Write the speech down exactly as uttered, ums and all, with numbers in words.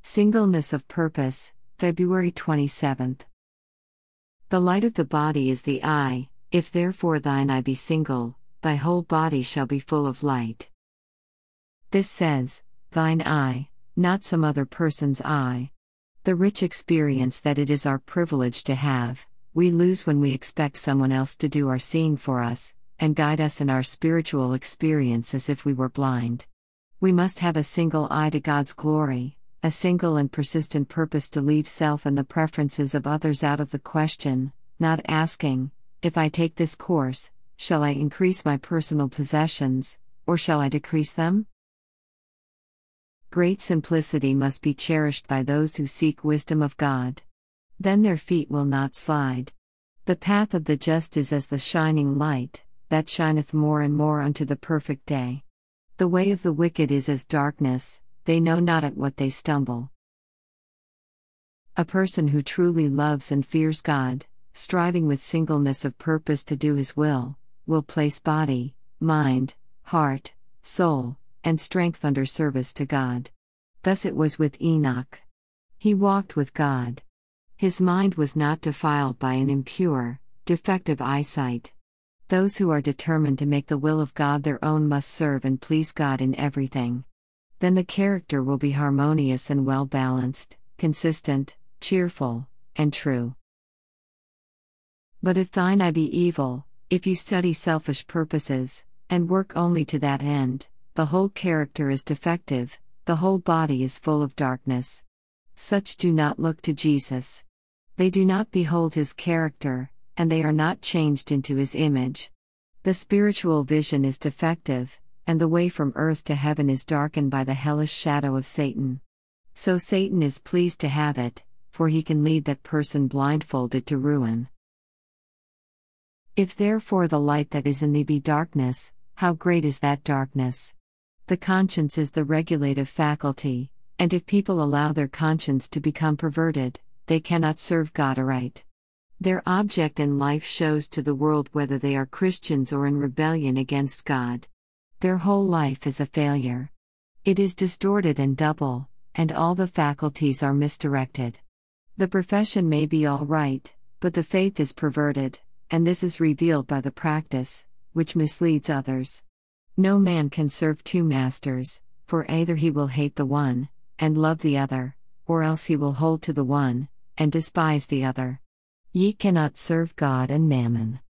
Singleness of purpose, February twenty-seventh. The light of the body is the eye. If therefore thine eye be single, thy whole body shall be full of light. This says, thine eye, not some other person's eye. The rich experience that it is our privilege to have, we lose when we expect someone else to do our seeing for us, and guide us in our spiritual experience as if we were blind. We must have a single eye to God's glory, a single and persistent purpose to leave self and the preferences of others out of the question, not asking, if I take this course, shall I increase my personal possessions, or shall I decrease them? Great simplicity must be cherished by those who seek wisdom of God. Then their feet will not slide. The path of the just is as the shining light, that shineth more and more unto the perfect day. The way of the wicked is as darkness, they know not at what they stumble. A person who truly loves and fears God, striving with singleness of purpose to do His will, will place body, mind, heart, soul, and strength under service to God. Thus it was with Enoch. He walked with God. His mind was not defiled by an impure, defective eyesight. Those who are determined to make the will of God their own must serve and please God in everything. Then the character will be harmonious and well-balanced, consistent, cheerful, and true. But if thine eye be evil, if you study selfish purposes, and work only to that end, the whole character is defective, the whole body is full of darkness. Such do not look to Jesus. They do not behold His character, and they are not changed into His image. The spiritual vision is defective, and the way from earth to heaven is darkened by the hellish shadow of Satan. So Satan is pleased to have it, for he can lead that person blindfolded to ruin. If therefore the light that is in thee be darkness, how great is that darkness? The conscience is the regulative faculty, and if people allow their conscience to become perverted, they cannot serve God aright. Their object in life shows to the world whether they are Christians or in rebellion against God. Their whole life is a failure. It is distorted and double, and all the faculties are misdirected. The profession may be all right, but the faith is perverted, and this is revealed by the practice, which misleads others. No man can serve two masters, for either he will hate the one, and love the other, or else he will hold to the one, and despise the other. Ye cannot serve God and mammon.